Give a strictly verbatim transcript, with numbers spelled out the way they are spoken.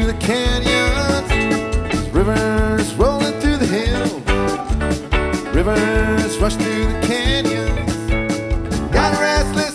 the canyons, rivers rolling through the hills, rivers rush through the canyons. Got a restless